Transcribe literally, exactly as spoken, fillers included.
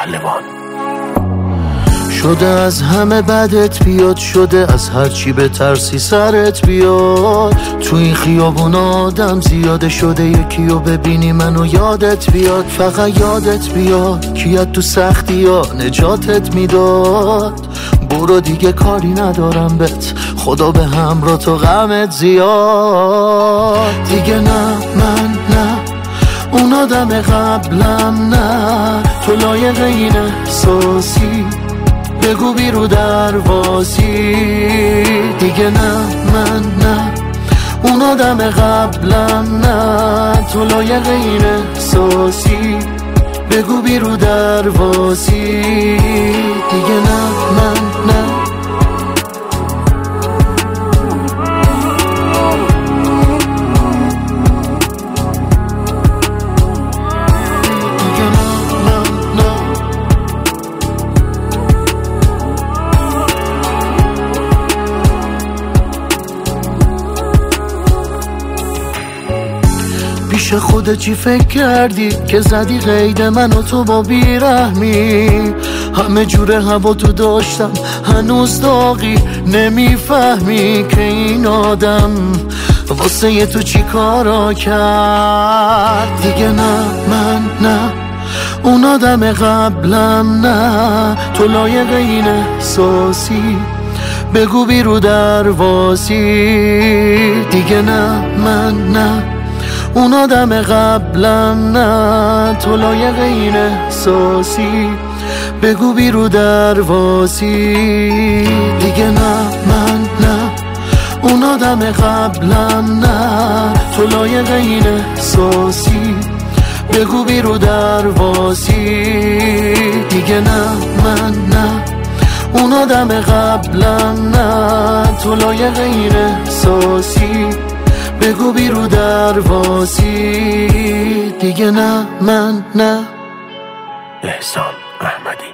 پهلوان. شده از همه بدت بیاد، شده از هرچی به ترسی سرت بیاد. تو این خیابون آدم زیاده، شده یکی رو ببینی منو یادت بیاد. فقط یادت بیاد کیت تو سختی ها نجاتت میداد. برو دیگه کاری ندارم بهت، خدا به همراه تو غمت زیاد. دیگه نه من نه اون آدم قبلم، نه تو لایق این احساسی، بگو بیرو دروازی. دیگه نه من نه اون آدم قبلم، نه تو لایق این احساسی، بگو بیرو دروازی. دیگه نه من نه پیش خودت چی فکر کردی که زدی قید من و تو با بیرحمی؟ همه جور هوا تو داشتم هنوز داغی، نمیفهمی که این آدم واسه یه تو چی کارا کرد. دیگه نه من نه اون آدم قبلم، نه تو لایق این احساسی، بگو بیرو دروازی. دیگه نه من نه اون آدم قبلم، نه تو لایق این احساسی، بگو بیرو دروازی. دیگه نه من نه اون آدم قبلم، نه تو لایق این احساسی، بگو بیرو دروازی. دیگه نه من نه اون آدم قبلم، نه تو لایق این احساسی، بگو بیرو دروازی. دیگه نه من نه. احسان احمدی.